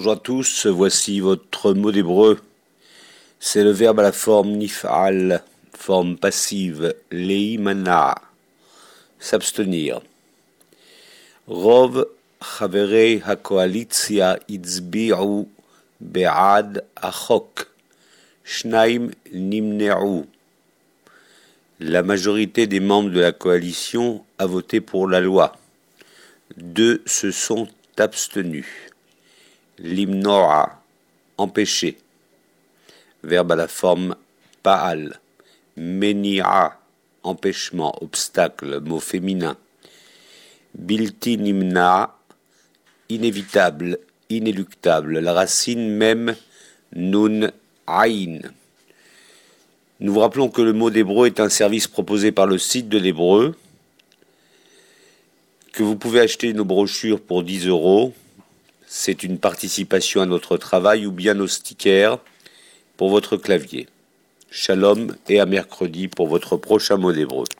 Bonjour à tous, voici votre mot d'hébreu. C'est le verbe à la forme nif'al, forme passive, leimana, s'abstenir. Rov chaverei hakoalitzia itzbi'u be'ad achok, shnaim nimne'u. La majorité des membres de la coalition a voté pour la loi. 2 se sont abstenus. Limnoa, empêcher. Verbe à la forme pa'al. Meni'a, empêchement, obstacle, mot féminin. Bilti nimna, inévitable, inéluctable. La racine même nun aïn. Nous vous rappelons que le mot d'hébreu est un service proposé par le site de l'hébreu, que vous pouvez acheter nos brochures pour 10 €. C'est une participation à notre travail ou bien nos stickers pour votre clavier. Shalom et à mercredi pour votre prochain mot d'hébreu.